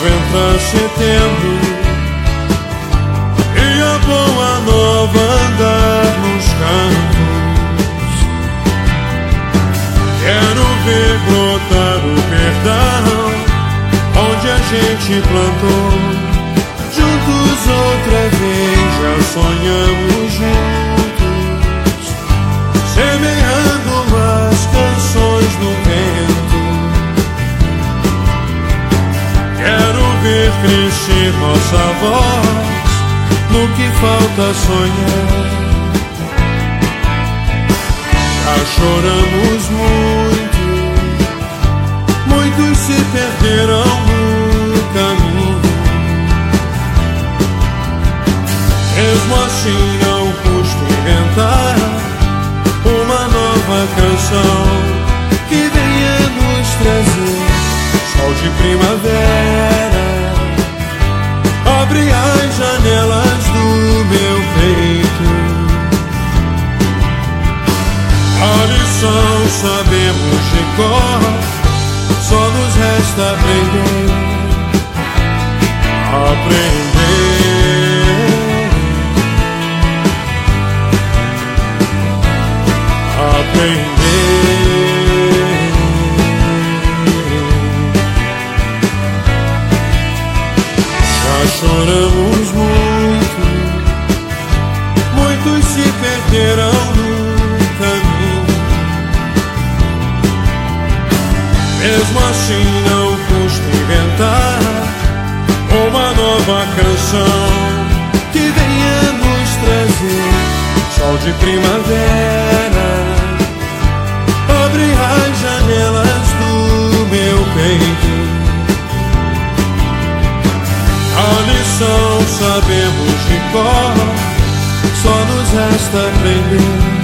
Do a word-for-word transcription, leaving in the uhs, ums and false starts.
entra setembro e a boa nova andar nos campos, quero ver brotar o perdão onde a gente plantou. Juntos outra vez já sonhamos juntos, semeando as canções no vento. Quero ver crescer nossa voz no que falta sonhar. Já choramos muito, muitos se perderam no caminho. Mesmo assim não custa inventar uma nova canção que venha nos trazer sol de primavera. Abre as janelas do meu peito. A lição sabemos de cor, só nos resta aprender. Aprender. Aprender. Já choramos muito, muitos se perderam no caminho. Mesmo assim não custa inventar uma nova canção que venha nos trazer sol de primavera. Abre as janelas do meu peito. A lição sabemos de cor, só nos resta aprender.